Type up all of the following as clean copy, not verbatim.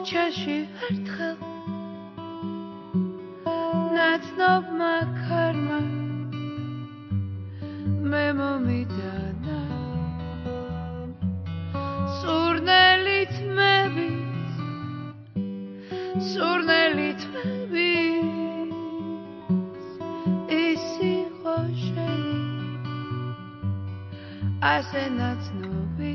ქუჩაში ერთხელ ნაცნობმა ქარმა მე მომიტანა სურნელი თმების ის იყო შენი ასე ნაცნობი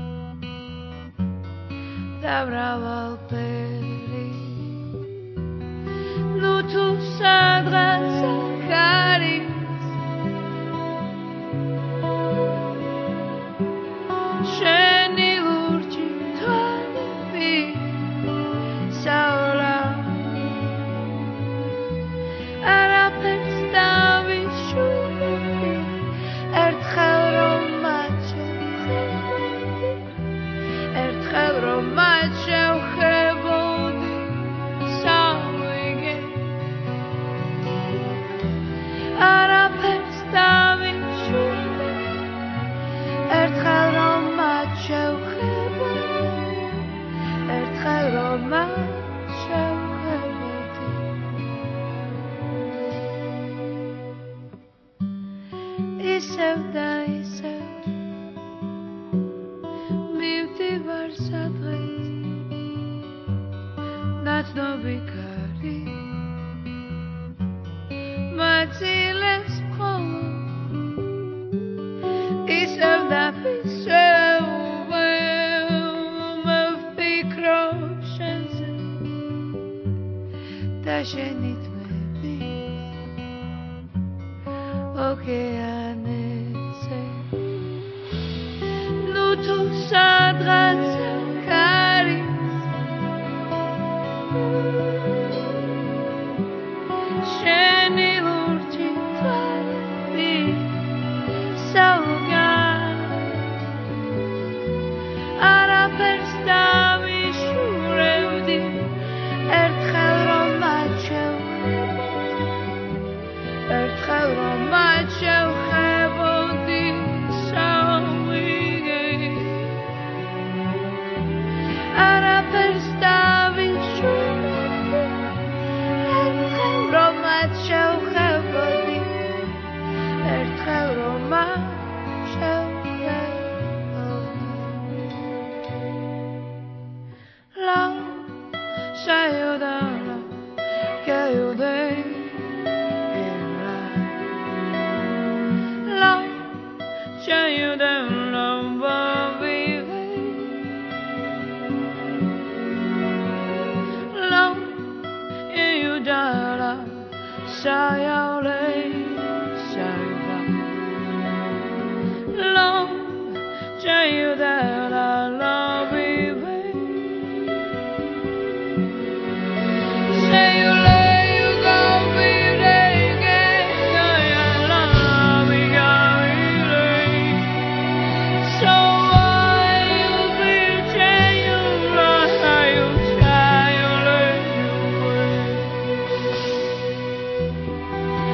და მრავალფერი ნუ თუ სადღაც აქ არის შენი ლურჯი თვალები საოლა არაფერს დავიშურები ერთხელ რომ მაჩვენებდი ერთხელ რომ მაჩვენებდი სამიგე არაფერს დავიშურები ერთხელ რომ მაჩვენებდი ერთხელ რომ მაჩვენებდი ისევ და ისევ მივდივარ სადღაც ნაცნობი ქარი მაძლევს მხოლოდ ისევ და ისევ მევფიქრობ შენზე და შენი თმების ოკეანეზე ნუ თუ სადღაც აქ არის შენი ლურჯი თვალები საუგან არაფერს დავიშურებდი ერთხელ რომ მაჩვენებდი ერთხელ რომ მაჩვენებდი სამიგე არაფერს დავიშურებდი ერთხელ რომ მაჩვენებდი ერთხელ რომ მაჩვენებდი La sayonara que yo dei La sayonara vive La ayudara sayale sayva La sayonara la vive Say you lay, you go, be again. I love me, so I'll be you lie, you try, you lay, you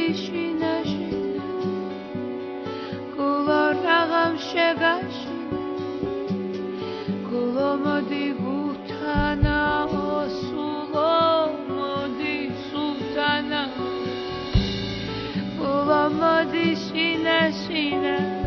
მოდი შინაში გულო რაღამ შეგაშინე გულო მოდი გუთანა სულო მოდი სულთანა გულო მოდი შინაშინე